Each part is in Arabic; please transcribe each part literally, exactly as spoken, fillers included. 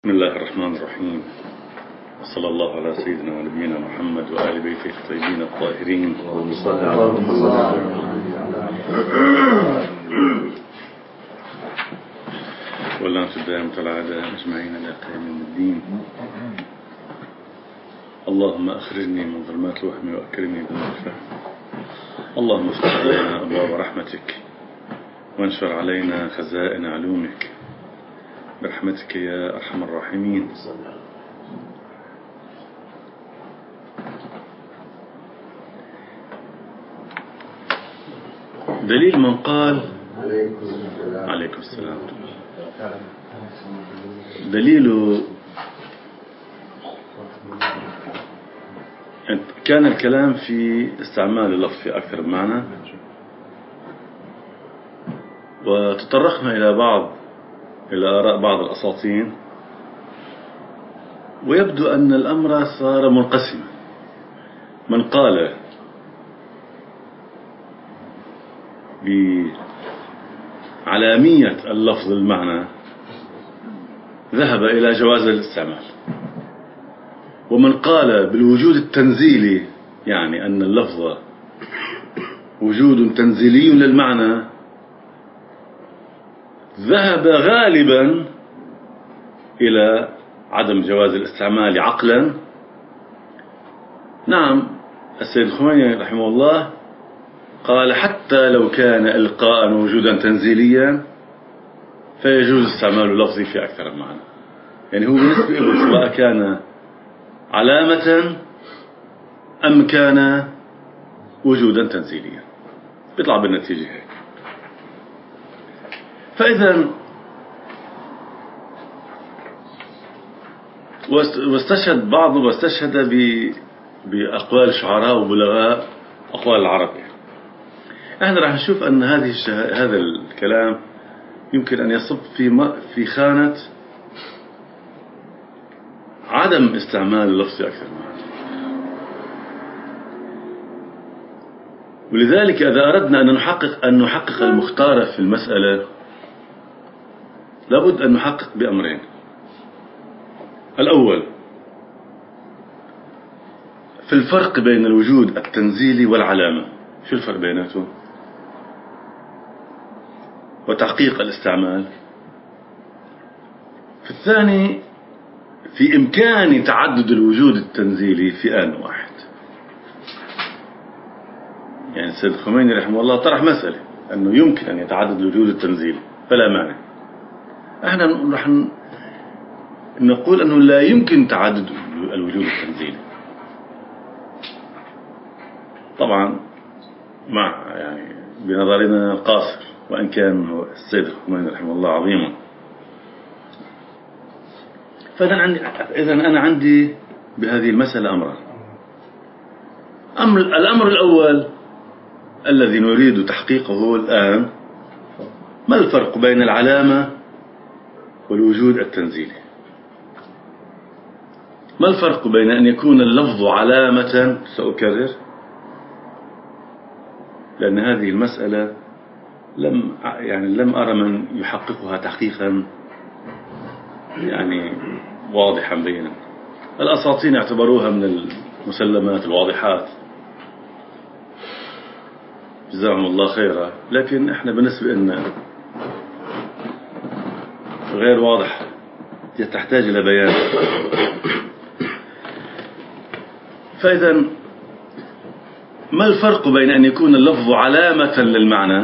بسم الله الرحمن الرحيم، وصلى الله على سيدنا ونبينا محمد وآل بيته الطيبين الطاهرين. واللعنة الدائمة العادة أجمعين إلى قيام الدين. اللهم أخرجني من ظلمات الوهم وأكرمني بنور الفهم. اللهم افتح علينا أبواب رحمتك وانشر علينا خزائن علومك برحمتك يا أرحم الراحمين. دليل من قال عليكم السلام. دليل كان الكلام في استعمال اللفظ في أكثر من معنى، وتطرقنا إلى بعض إلى آراء بعض الأساطين، ويبدو أن الأمر صار منقسما. من قال بعلامية اللفظ المعنى ذهب إلى جواز الاستعمال، ومن قال بالوجود التنزيلي، يعني أن اللفظ وجود تنزيلي للمعنى، ذهب غالبا إلى عدم جواز الاستعمال عقلا. نعم، السيد الخميني رحمه الله قال حتى لو كان إلقاء وجودا تنزيليا فيجوز استعمال اللفظ في أكثر من معنى. يعني هو بالنسبة له سواء كان علامة أم كان وجودا تنزيليا بيطلع بالنتيجة هيك. فإذا واستشهد بعض واستشهد بأقوال الشعراء وبلغاء أقوال العرب. احنا راح نشوف أن هذه هذا الكلام يمكن أن يصب في في خانة عدم استعمال اللفظ أكثر من هذا. ولذلك إذا أردنا أن نحقق أن نحقق المختار في المسألة لابد أن نحقق بأمرين. الأول في الفرق بين الوجود التنزيلي والعلامة، شو الفرق بيناتهم؟ وتحقيق الاستعمال. في الثاني في إمكان تعدد الوجود التنزيلي في آن واحد. يعني السيد الخميني رحمه الله طرح مسألة أنه يمكن أن يتعدد الوجود التنزيلي فلا مانع. احنا رح نقول أنه لا يمكن تعدد الوجود التنزيلي، طبعا مع يعني بنظرنا القاصر، وإن كان السيد الخميني رحمه الله عظيما. فإذا عندي إذا أنا عندي بهذه المسألة أمران. أمر الأمر الأول الذي نريد تحقيقه الآن: ما الفرق بين العلامة والوجود التنزيلي؟ ما الفرق بين أن يكون اللفظ علامة، سأكرر لأن هذه المسألة لم يعني لم أرى من يحققها تحقيقا يعني واضحا بينا. الأساطين اعتبروها من المسلمات الواضحات جزاهم الله خيرا، لكن احنا بالنسبة لنا غير واضح، تحتاج إلى بيان. فإذا ما الفرق بين أن يكون اللفظ علامة للمعنى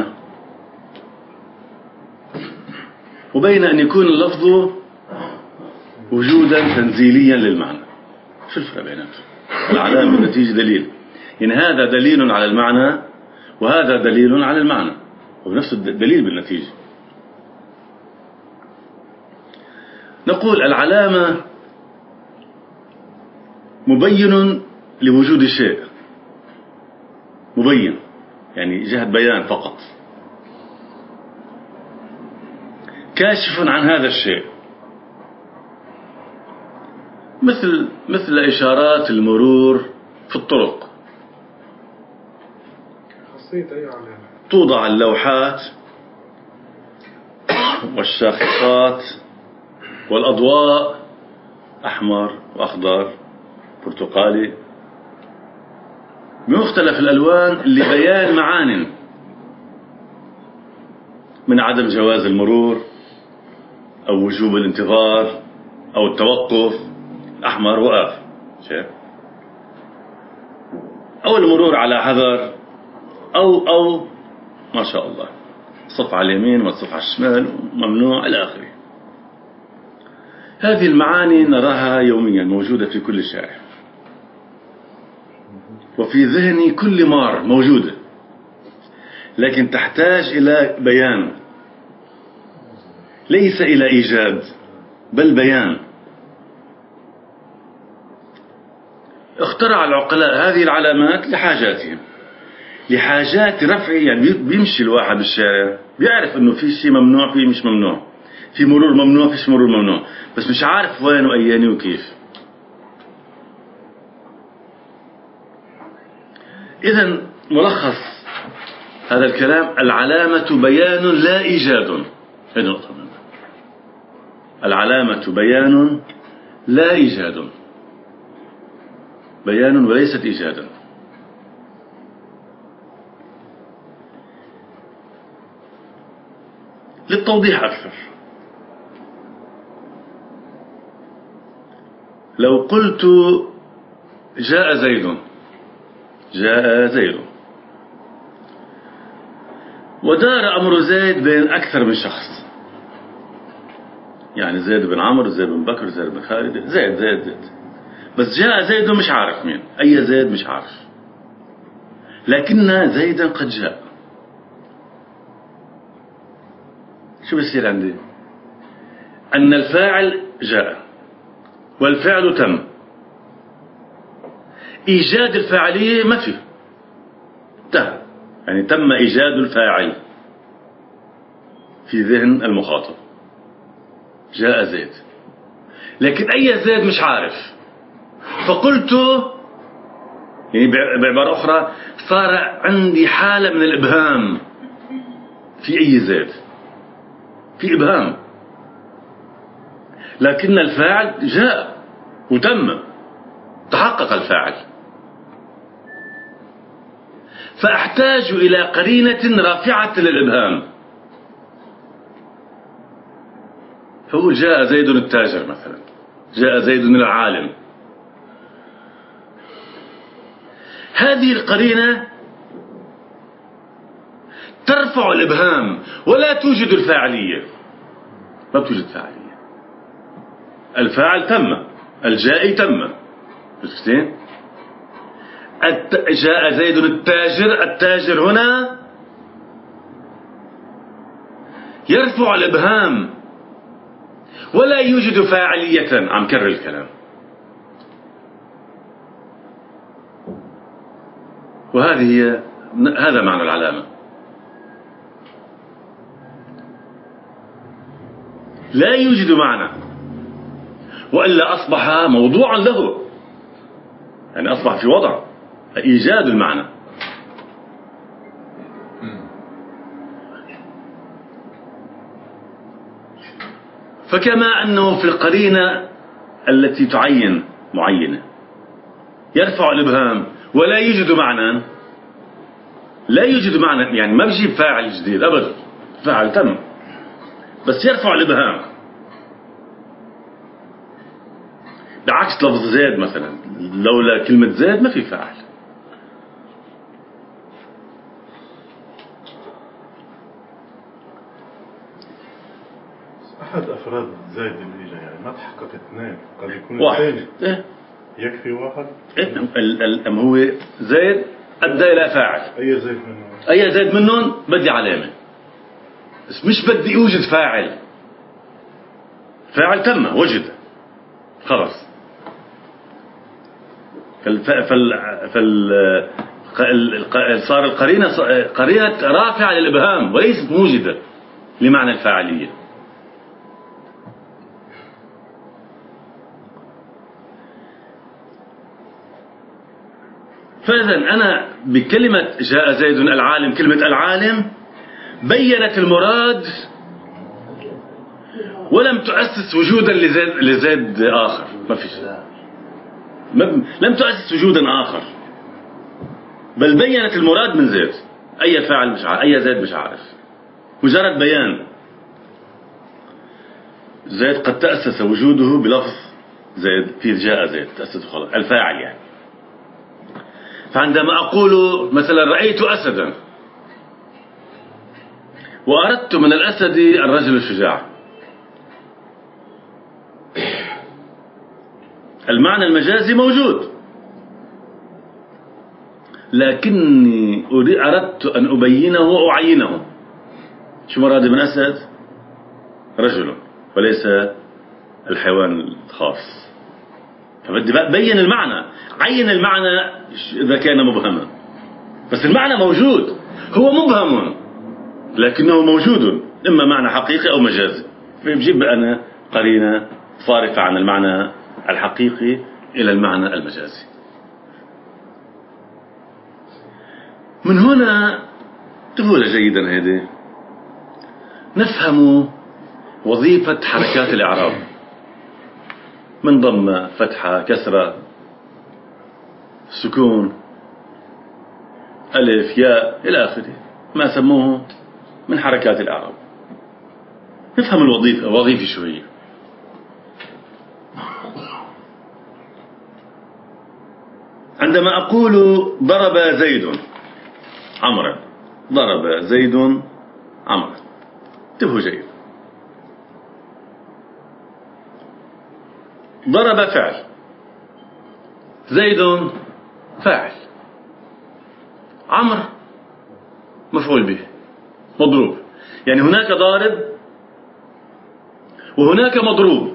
وبين أن يكون اللفظ وجودا تنزيليا للمعنى؟ شو الفرق بيناتهم؟ العلامة بالنتيجة دليل، يعني هذا دليل على المعنى وهذا دليل على المعنى، وبنفس الدليل بالنتيجة. نقول العلامة مبين لوجود شيء، مبين يعني جهة بيان فقط، كاشف عن هذا الشيء، مثل مثل إشارات المرور في الطرق. توضع اللوحات والشاخصات والأضواء أحمر وأخضر برتقالي بمختلف الألوان لبيان معان، من عدم جواز المرور أو وجوب الانتظار أو التوقف. أحمر وقف، أو المرور على حذر، أو أو ما شاء الله صف على اليمين والصف على الشمال ممنوع إلى آخره. هذه المعاني نراها يوميا موجودة في كل شارع، وفي ذهن كل مار موجودة، لكن تحتاج إلى بيان، ليس إلى إيجاد بل بيان. اخترع العقلاء هذه العلامات لحاجاتهم، لحاجات رفع. يعني بيمشي الواحد بالشارع بيعرف انه في شيء ممنوع، في مش ممنوع، في مرور ممنوع، فيش مرور ممنوع، بس مش عارف وين واياني وكيف. اذا ملخص هذا الكلام: العلامة بيان لا إيجاد. هذه نقطة مهمة. العلامة بيان لا إيجاد، بيان وليست إيجادا. للتوضيح أكثر، لو قلت جاء زيد، جاء زيد، ودار أمر زيد بين أكثر من شخص، يعني زيد بن عمرو، زيد بن بكر، زيد بن خالد، زيد زيد زيد، بس جاء زيد مش عارف مين، أي زيد مش عارف، لكن زيدا قد جاء. شو بيصير عندي؟ أن الفاعل جاء والفعل تم، إيجاد الفاعلية ما فيه، انتهى، يعني تم إيجاد الفاعل في ذهن المخاطب. جاء زيد، لكن أي زيد مش عارف، فقلت، يعني بعبارة أخرى صار عندي حالة من الإبهام في أي زيد، في إبهام، لكن الفاعل جاء وتم، تحقق الفاعل، فأحتاج إلى قرينة رافعة للإبهام. فهو جاء زيد التاجر مثلا، جاء زيد العالم. هذه القرينة ترفع الإبهام ولا توجد الفاعلية، ما توجد فاعلية. الفاعل تم، الجائي تم، شفتين؟ جاء زيد التاجر، التاجر هنا يرفع الإبهام ولا يوجد فاعلية. عم كرر الكلام، وهذه هي، هذا معنى العلامة. لا يوجد معنى، وإلا أصبح موضوعا له، يعني أصبح في وضع إيجاد المعنى. فكما أنه في القرينة التي تعين معينة يرفع الإبهام ولا يوجد معنى، لا يوجد معنى، يعني ما بجيب فاعل جديد أبدا، فاعل تم، بس يرفع الإبهام. بعكس لفظ زيد مثلا، لولا كلمة زيد ما في فاعل. أحد أفراد زيد اللي يعني ما تحقق اثنين، قد يكون واحد. إيه؟ يكفي واحد. إيه؟ هو زيد أدى إلى فاعل، أي زيد منهم، أي زيد منهم بدي علامة، بس مش بدي أوجد فاعل. فاعل تم، وجد، خلاص. فال فال فال صار القرينة قرينة رافعة للإبهام وليست موجدة لمعنى الفاعلية. فإذا أنا بكلمة جاء زيد العالم، كلمة العالم بيّنت المراد ولم تؤسس وجودا لزيد, لزيد آخر. ما فيش، لم تؤسس وجودا آخر، بل بينت المراد من زيد. أي فاعل مش عارف، أي زيد مش عارف، مجرد بيان. زيد قد تأسس وجوده بلفظ زيد، في جاء زيد تأسس خلاص الفاعل يعني. فعندما أقول مثلا رأيت أسدا وأردت من الأسد الرجل الشجاع، المعنى المجازي موجود، لكني أردت أن أبينه وأعينه. شو مرادي من أسد؟ رجل وليس الحيوان الخاص. فبدي بين المعنى، عين المعنى إذا كان مبهما، بس المعنى موجود، هو مبهم لكنه موجود، إما معنى حقيقي أو مجازي. فبجيب أنا قرينة صارفة عن المعنى الحقيقي إلى المعنى المجازي. من هنا تقول جيدا هذه نفهم وظيفة حركات الإعراب من ضمة، فتحة، كسرة، سكون، ألف، ياء إلى آخره، ما سموه من حركات الإعراب. نفهم الوظيفة، وظيفة شوية. عندما أقول ضرب زيد عمرا، ضرب زيد عمرا، انتبهوا جيد. ضرب فعل، زيد فاعل، عمرو مفعول به مضروب. يعني هناك ضارب وهناك مضروب،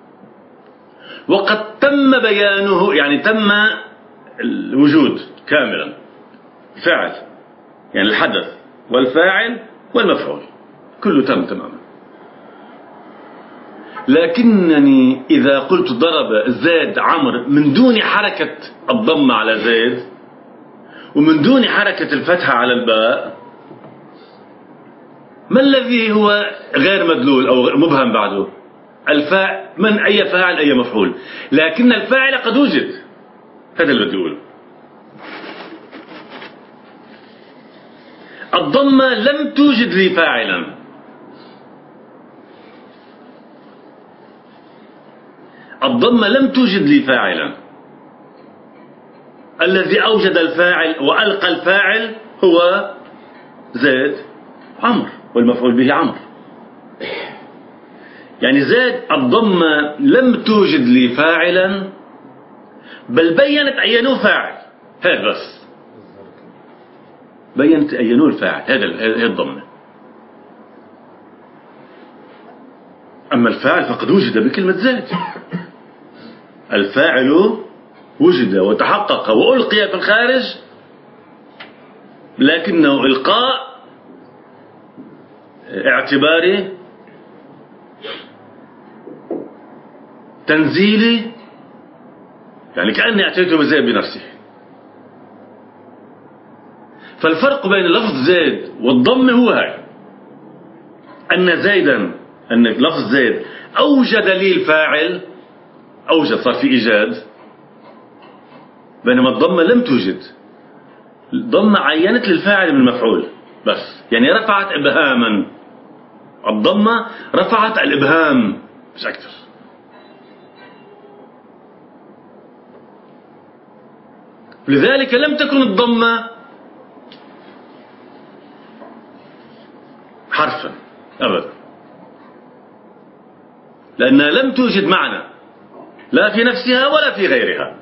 وقد تم بيانه، يعني تم الوجود كاملا. فعل يعني الحدث والفاعل والمفعول كله تم تماما. لكنني إذا قلت ضرب زيد عمرو من دون حركة الضمة على زيد ومن دون حركة الفتحة على الباء، ما الذي هو غير مدلول أو مبهم بعده؟ الفاعل، من أي فاعل أي مفعول، لكن الفاعل قد وجد. هذا اللي بدي أقوله. الضمة لم توجد لي فاعلا، الضمة لم توجد لي فاعلا. الذي أوجد الفاعل وألقى الفاعل هو زيد عمرو، والمفعول به عمرو. يعني زيد الضمة لم توجد لي فاعلا، بل بينت أينه فاعل. هذا بس، بينت أينه الفاعل، هذا هذه الضمة. أما الفاعل فقد وجد بكلمة زيد. الفاعل وجد وتحقق وألقي في الخارج، لكنه إلقاء اعتباري تنزيلي، يعني كأني أتيت بزيد بنفسه. فالفرق بين لفظ زيد والضم هو هذا، أن زيدا، أن لفظ زيد أوجد لي الفاعل، أوجد، صار في إيجاد، بينما الضمة لم توجد. الضمة عينت للفاعل من المفعول بس، يعني رفعت إبهاما. الضمة رفعت الإبهام مش أكثر. لذلك لم تكن الضمة حرفا أبدا، لأنها لم توجد معنى لا في نفسها ولا في غيرها.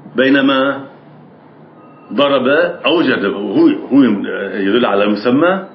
بينما ضرب أوجد، هو هو يدل على المسمى